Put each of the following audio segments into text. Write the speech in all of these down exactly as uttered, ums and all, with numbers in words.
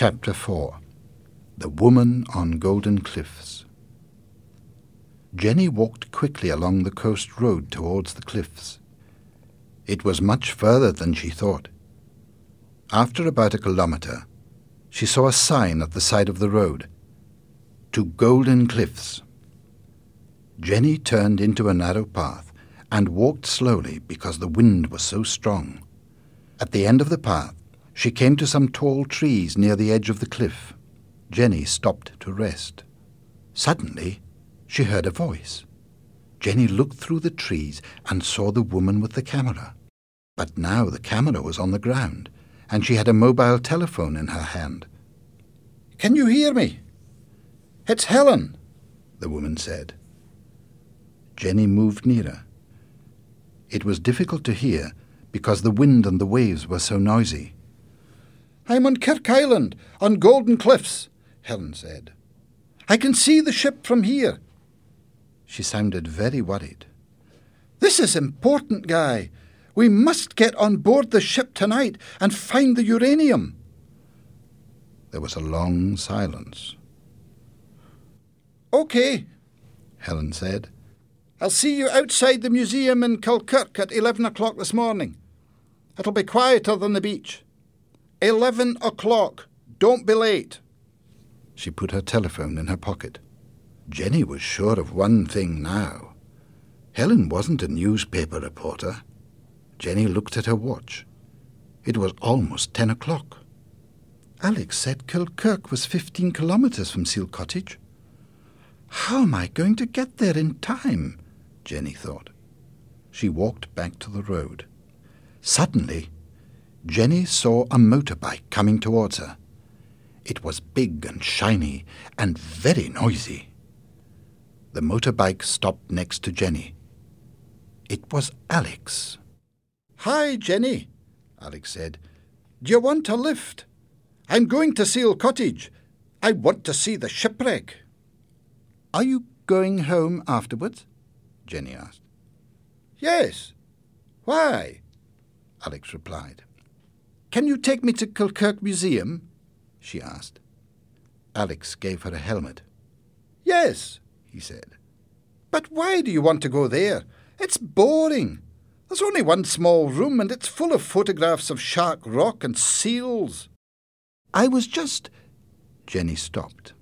Chapter four. The Woman on Golden Cliffs. Jenny walked quickly along the coast road towards the cliffs. It was much further than she thought. After about a kilometre, she saw a sign at the side of the road, "To Golden Cliffs." Jenny turned into a narrow path and walked slowly because the wind was so strong. At the end of the path, she came to some tall trees near the edge of the cliff. Jenny stopped to rest. Suddenly, she heard a voice. Jenny looked through the trees and saw the woman with the camera. But now the camera was on the ground, and she had a mobile telephone in her hand. "Can you hear me? It's Helen," the woman said. Jenny moved nearer. It was difficult to hear because the wind and the waves were so noisy. "I'm on Kirk Island, on Golden Cliffs," Helen said. "I can see the ship from here." She sounded very worried. "This is important, Guy. We must get on board the ship tonight and find the uranium." There was a long silence. "OK," Helen said. "I'll see you outside the museum in Kilkirk at eleven o'clock this morning. It'll be quieter than the beach. Eleven o'clock. Don't be late." She put her telephone in her pocket. Jenny was sure of one thing now. Helen wasn't a newspaper reporter. Jenny looked at her watch. It was almost ten o'clock. Alex said Kilkirk was fifteen kilometres from Seal Cottage. How am I going to get there in time? Jenny thought. She walked back to the road. Suddenly, Jenny saw a motorbike coming towards her. It was big and shiny and very noisy. The motorbike stopped next to Jenny. It was Alex. "Hi, Jenny," Alex said. "Do you want a lift? I'm going to Seal Cottage. I want to see the shipwreck." "Are you going home afterwards?" Jenny asked. "Yes. Why?" Alex replied. "Can you take me to Kilkirk Museum?" she asked. Alex gave her a helmet. "Yes," he said. "But why do you want to go there? It's boring. There's only one small room and it's full of photographs of Shark Rock and seals." "I was just—" Jenny stopped.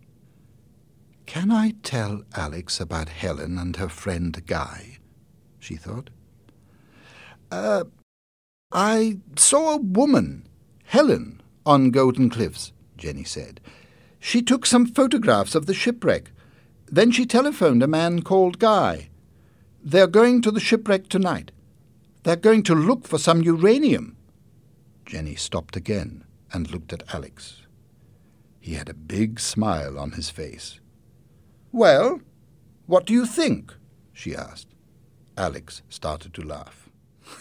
Can I tell Alex about Helen and her friend Guy? She thought. Uh, I saw a woman, Helen, on Golden Cliffs, Jenny said. She took some photographs of the shipwreck. Then she telephoned a man called Guy. They're going to the shipwreck tonight. They're going to look for some uranium. Jenny stopped again and looked at Alex. He had a big smile on his face. "Well, what do you think?" she asked. Alex started to laugh.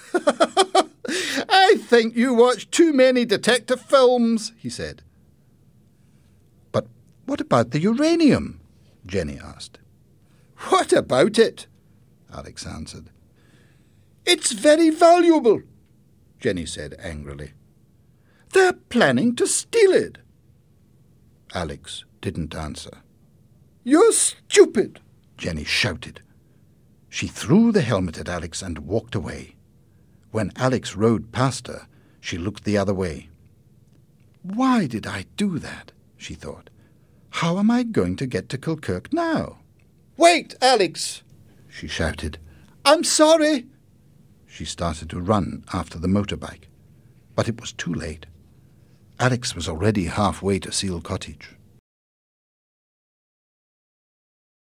"I think you watch too many detective films," he said. "But what about the uranium?" Jenny asked. "What about it?" Alex answered. "It's very valuable," Jenny said angrily. "They're planning to steal it." Alex didn't answer. "You're stupid," Jenny shouted. She threw the helmet at Alex and walked away. When Alex rode past her, she looked the other way. Why did I do that? She thought. How am I going to get to Kilkirk now? "Wait, Alex!" she shouted. "I'm sorry." She started to run after the motorbike, but it was too late. Alex was already halfway to Seal Cottage.